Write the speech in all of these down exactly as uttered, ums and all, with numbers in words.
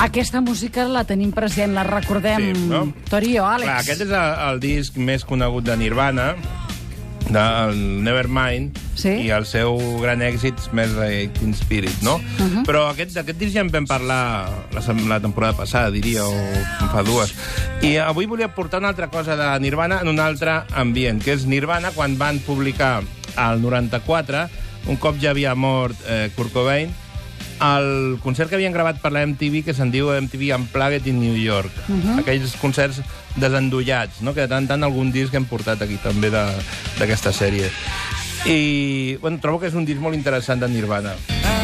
Aquesta música la tenim present, la recordem, Sí, no? Tori o Àlex. Clar, aquest és el, el disc més conegut de Nirvana, del Nevermind, Sí. i el seu gran èxit més Teen Spirit, no? Uh-huh. Però aquest, d'aquest disc ja en vam parlar la, sem- la temporada passada, diria, o fa dues. I avui volia portar una altra cosa de Nirvana en un altre ambient, que és Nirvana quan van publicar al noranta-quatre, un cop ja havia mort eh, Kurt Cobain, el concert que havien gravat per la M T V, que se'n diu M T V Unplugged in New York. Uh-huh. Aquells concerts desendollats, no? Que de tant en tant algun disc hem portat aquí també de- d'aquesta sèrie. I bueno, trobo que és un disc molt interessant de Nirvana.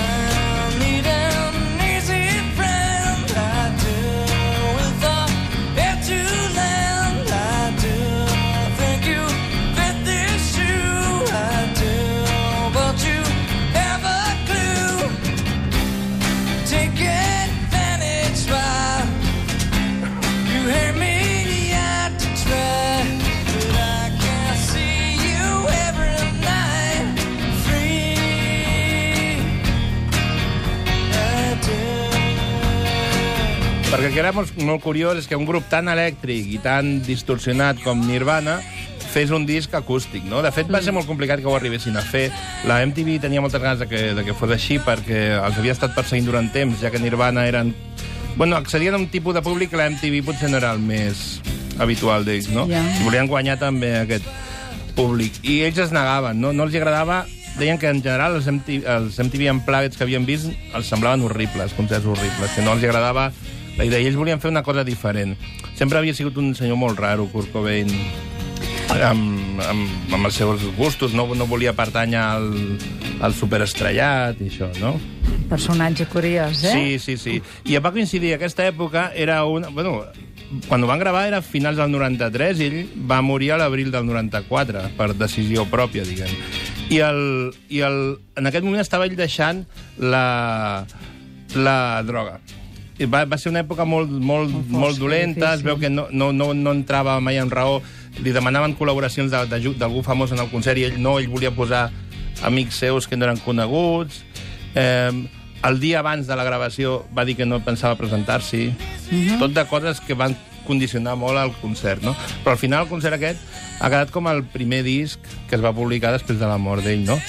Perquè el que era molt, molt curiós és que un grup tan elèctric i tan distorsionat com Nirvana fes un disc acústic, no? De fet, va ser molt complicat que ho arribessin a fer. La M T V tenia moltes ganes de que, de que fos així perquè els havia estat perseguint durant temps, ja que Nirvana eren... Bueno, accedien a un tipus de públic que la M T V potser no era el més habitual d'ells, no? Ja. I volien guanyar també aquest públic. I ells es negaven, no? No els agradava... Deien que, en general, els M T V, els M T V Unplugged que havien vist els semblaven horribles, concerts horribles, que no els agradava la idea. I ells volien fer una cosa diferent. Sempre havia sigut un senyor molt raro, Kurt Cobain, amb, amb, amb els seus gustos. No, no volia pertànyer al, al superestrellat i això, no? Personatge curiós, eh? Sí, sí, sí. I va coincidir, aquesta època era una... Bueno, quan ho van gravar era a finals del noranta-tres i ell va morir a l'abril del noranta-quatre, per decisió pròpia, diguem. I, el, i el, en aquest moment estava ell deixant la, la droga. I va, va ser una època molt, molt, Molt fosca, molt dolenta, es difícil. veu que no, no, no, no entrava mai en raó, li demanaven col·laboracions de- de- d'algú famós en el concert i ell no, ell volia posar amics seus que no eren coneguts. Eh, el dia abans de la gravació va dir que no pensava presentar-s'hi. Uh-huh. Tot de coses que van condicionar molt el concert, no? Però al final el concert aquest ha quedat com el primer disc que es va publicar després de la mort d'ell, no?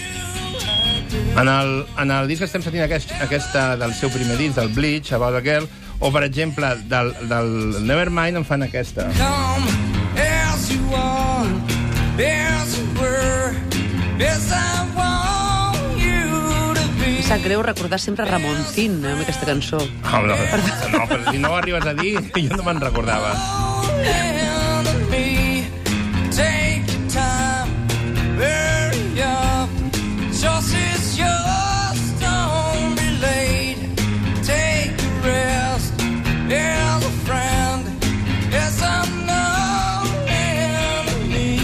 En el, en el disc que estem sentint aquest, aquesta del seu primer disc, del Bleach, About a Girl, o, per exemple, del, del Nevermind en fan aquesta. Come as you are, as you were, as I want you to be. Sap greu recordar sempre Ramoncín, eh, amb aquesta cançó. Oh, no, no, però si no ho arribes a dir, jo no me'n recordava. And me, take your time, hurry up. Just is yours, don't be late. Take a rest, as a friend, as I'm known enemy.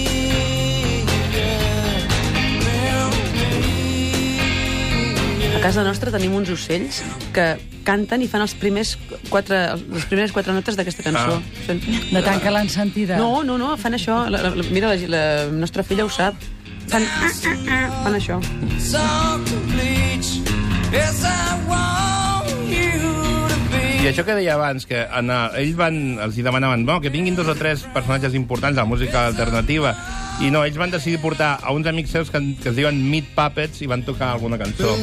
A casa nostra tenim uns ocells que canten i fan els primers quatre, les primeres quatre notes d'aquesta cançó. Ah. Són- De tant que l'han sentida. No, no, no, fan això. La, la, mira, la, la nostra filla ho sap. Fan, fan això. Some to bleach, as I want you to be. I això que deia abans, que en el, ells van, els hi demanaven no, que vinguin dos o tres personatges importants de la música alternativa, i no, ells van decidir portar a uns amics seus que, que es diuen Meat Puppets i van tocar alguna cançó.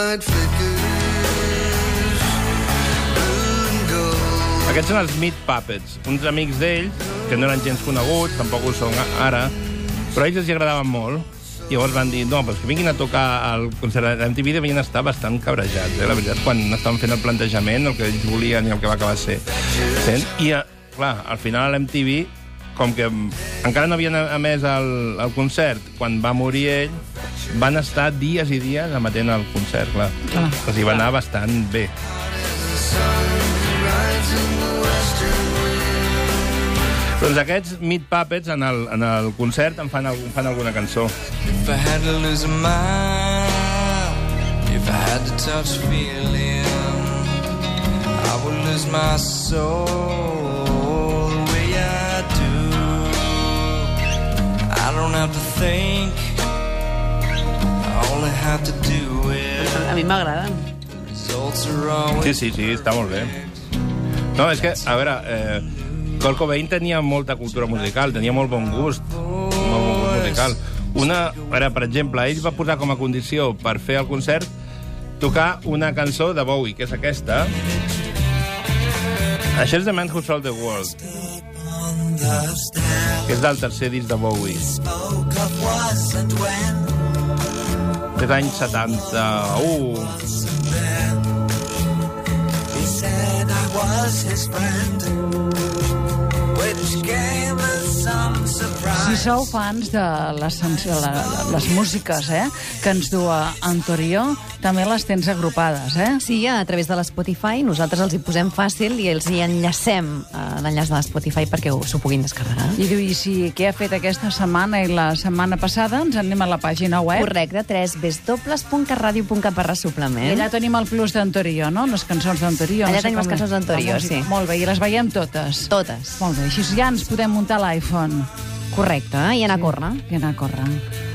Aquests són els Meat Puppets, uns amics d'ells, que no eren gens coneguts, tampoc ho són ara, però a ells els hi agradaven molt. I llavors van dir, no, però que vinguin a tocar al concert de l'M T V devien estar bastant cabrejats, eh? La veritat, quan estaven fent el plantejament, el que ells volien i el que va acabar ser. Sent? I, eh, clar, al final l'M T V, com que encara no havien emès el, el concert, quan va morir ell, van estar dies i dies emetent el concert, clar. Clar. O sigui, va anar bastant bé. Doncs aquests Meat Puppets en el, en el concert en fan, algun, fan alguna cançó. If I had to lose a mind, if I had to touch feeling, I would lose my soul the way I do. I don't have to think, I only have to do it. A mi m'agraden. Sí, sí, sí, està molt bé. No, és que, a veure, eh, Kurt Cobain tenia molta cultura musical, tenia molt bon gust, molt bon gust musical. Una, a veure, per exemple, ell va posar com a condició per fer el concert tocar una cançó de Bowie, que és aquesta. Això és The Man Who Sold the World, que és del tercer disc de Bowie. És l'any setanta-u. Si sou fans de les, les músiques eh, que ens du a Antorió, també les tens agrupades, eh? Sí, a través de l'Spotify. Nosaltres els hi posem fàcil i els hi enllacem a l'enllaç de l'Spotify perquè s'ho puguin descarregar. I diu, i si què ha fet aquesta setmana i la setmana passada, ens anem a la pàgina web. Correcte, w w w punt carradio punt cat barra suplement. I allà tenim el plus d'Antorió, no? Les cançons d'Antorió. Allà no sé tenim les com... cançons d'Antorió, sí. Molt bé, i les veiem totes. Totes. Molt bé, així ja ens podem muntar l'iPhone. Correcte, i anar a córrer. I anar a córrer.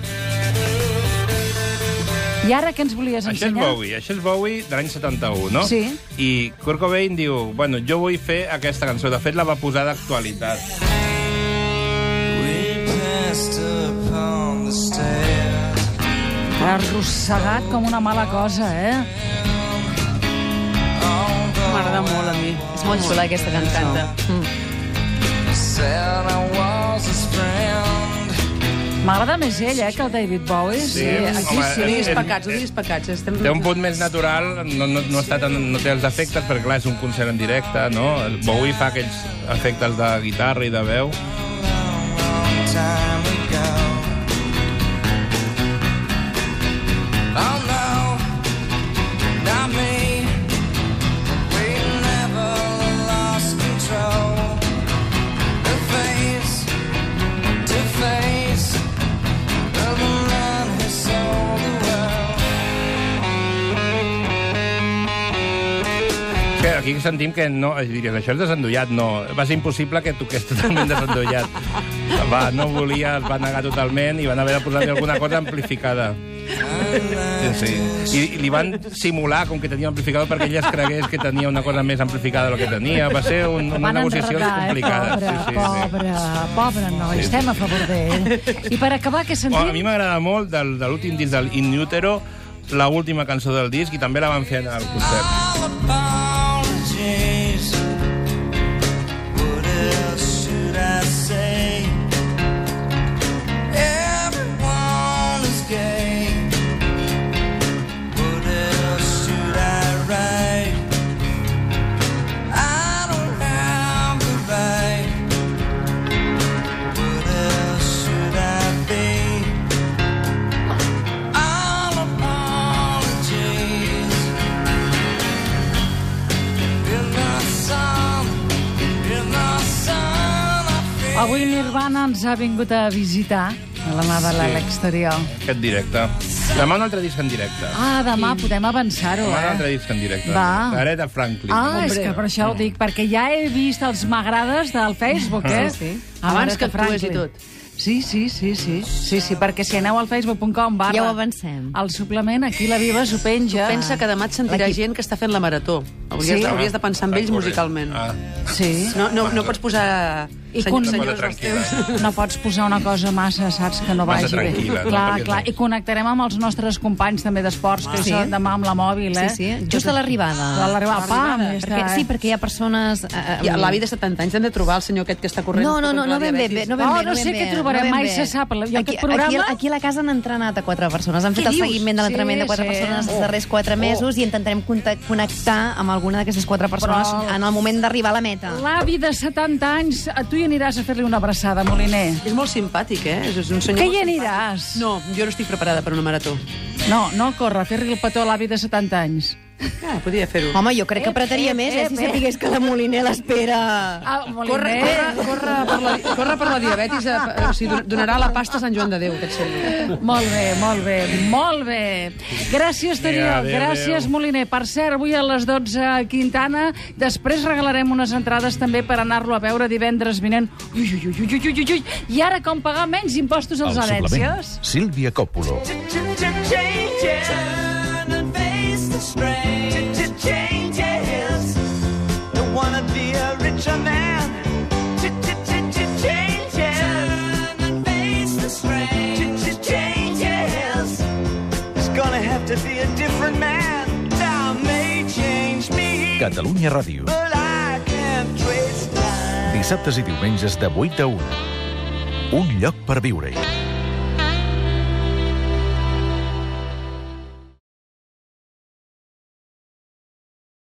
I ara què ens volies ensenyar? Això és Bowie, això és Bowie de l'any setanta-u, no? Sí. I Kurt Cobain diu, bueno, jo vull fer aquesta cançó. De fet, la va posar d'actualitat. Arrossegat com una mala cosa, eh? M'agrada molt a mi. És molt xula aquesta cançó. M'encanta. M'agrada més ell, eh, que el David Bowie. Sí, aquí home, sí. Odis és- pecats, odis pecats. Estem... Té un punt més natural, no, no, no, està tan, no té els efectes, perquè clar, és un concert en directe, no? El Bowie fa aquells efectes de guitarra i de veu. Que aquí sentim que no... Diries, això és desendollat, no. Va ser impossible que toqués totalment desendollat. Va, no volia, es va negar totalment i van haver de posar-li alguna cosa amplificada. Sí, sí. I, I li van simular com que tenia amplificador perquè ell es cregués que tenia una cosa més amplificada del que tenia. Va ser un, una Van negociació enredar, complicada. Eh? Pobre, sí, sí, sí. pobre, pobre noi. Sí, sí. Estem a favor d'ell. I per acabar, què sentim? Oh, a mi m'agrada molt del, de l'últim disc del In Utero, la última cançó del disc, i també la van fer al concert. Avui Nirvana ens ha vingut a visitar a la mà de Sí. l'exterior. Aquest directe. Demà un altre disc en directe. Ah, demà podem avançar-ho, Demà un altre eh? disc en directe. Va. D'Aretha Franklin. Ah, és Hombre. que per això ho dic, perquè ja he vist els m'agrades del Facebook, eh? Sí, sí. Amb Abans que Aretha actués i Franklin. tot. Sí, sí, sí, sí, sí, sí, perquè si aneu al facebook punt com barra... Ja ho avancem. El suplement, aquí la Viva s'ho penja. Pensa que demà et sentirà L'equip. gent que està fent la marató. Hauries, Sí? de, hauries de pensar en ells Ah, musicalment. Ah, Sí. No, no, no pots posar... I senyor- con- senyors Una cosa dels teus. tranquil·la. No pots posar una cosa massa, saps, que no Massa vagi bé. tranquil·la, no? Clar, Perquè clar. no. I connectarem amb els nostres companys també d'esports, que Sí. són demà amb la mòbil, eh? Sí, sí, just a l'arribada. A l'arribada. Pam, ja Perquè, està, sí, eh? perquè hi ha persones... Eh, I l'avi de setanta anys hem de trobar el senyor aquest que està corrent. No, no, no, no ben bé, bé, no ben Oh, bé. no ben sé bé, què trobarem, ben mai bé. se sap. I Aquí, aquest programa- aquí, aquí a la casa han entrenat a quatre persones. Han fet Què el dius? seguiment de l'entrenament Sí, de quatre sí. persones els Oh. darrers quatre mesos i intentarem conta- connectar amb alguna d'aquestes quatre persones Però- en el moment d'arribar a la meta. L'avi de setanta anys, a tu hi aniràs a fer-li una abraçada, Moliner. És molt simpàtic, eh? És un senyor Que molt hi simpàtic. aniràs? No, jo no estic preparada per una marató. No, no a córrer, fer-li el petó a l'avi de setanta anys. Ah, podria fer-ho. Home, jo crec que apretaria Ep, més, eh, si ep, ep. sapigués que la Moliner l'espera. Ah, Corre, Moliner. corre, corre, per la, corre per la diabetis, eh, o sigui, donarà la pasta a Sant Joan de Déu, aquest senyor. Molt bé, molt bé, molt bé. Gràcies, Torió, Vinga, adéu, gràcies, adéu. Moliner. Per cert, avui a les dotze a Quintana, després regalarem unes entrades també per anar-lo a veure divendres vinent. Ui, ui, ui, ui, ui, ui, ui. I ara com pagar menys impostos als El suplement. herències? Sílvia Coppola. Turn and face the strain. to be a different man. Time may change me, Catalunya Ràdio. but I can't trace time. Dissabtes i diumenges de vuit a una. Un lloc per viure-hi.